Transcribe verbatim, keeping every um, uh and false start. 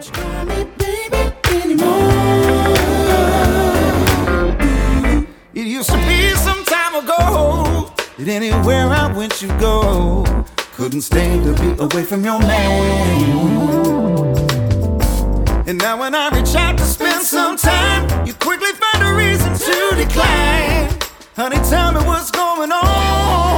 Try me, baby, anymore. It used to be some time ago that anywhere I went you go. Couldn't stand to be away from your man. And now when I reach out to spend some time, you quickly find a reason to decline. Honey, tell me what's going on.